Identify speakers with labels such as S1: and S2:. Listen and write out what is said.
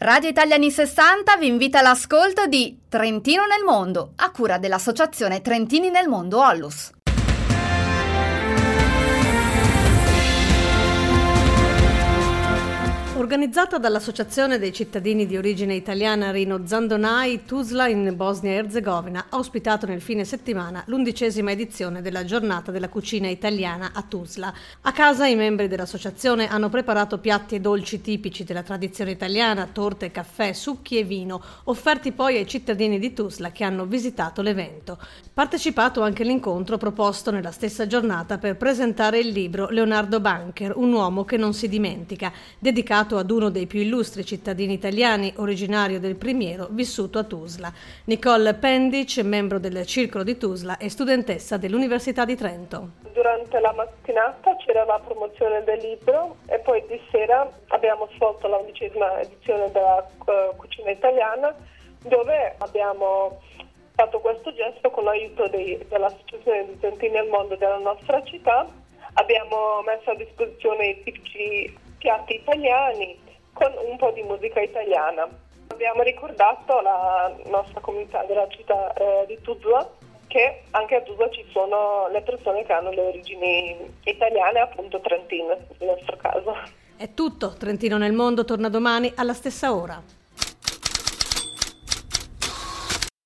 S1: Radio Italia anni 60 vi invita all'ascolto di Trentino nel Mondo, a cura dell'Associazione Trentini nel Mondo Onlus.
S2: Organizzata dall'Associazione dei cittadini di origine italiana Rino Zandonai, Tuzla in Bosnia e Erzegovina ha ospitato nel fine settimana l'11ª edizione della Giornata della Cucina Italiana a Tuzla. A casa i membri dell'associazione hanno preparato piatti e dolci tipici della tradizione italiana, torte, caffè, succhi e vino, offerti poi ai cittadini di Tuzla che hanno visitato l'evento. Partecipato anche l'incontro proposto nella stessa giornata per presentare il libro Leonardo Bancher, un uomo che non si dimentica, dedicato ad uno dei più illustri cittadini italiani, originario del Primiero, vissuto a Tuzla. Nicole Pendic, membro del Circolo di Tuzla e studentessa dell'Università di Trento.
S3: Durante la mattinata c'era la promozione del libro e poi di sera abbiamo svolto la 11ª edizione della cucina italiana, dove abbiamo fatto questo gesto con l'aiuto dell'Associazione di Trentini al Mondo della nostra città. Abbiamo messo a disposizione i tipici piatti italiani con un po' di musica italiana. Abbiamo ricordato la nostra comunità della città di Tuzla, che anche a Tuzla ci sono le persone che hanno le origini italiane, appunto trentine nel nostro caso.
S2: È tutto, Trentino nel Mondo torna domani alla stessa ora.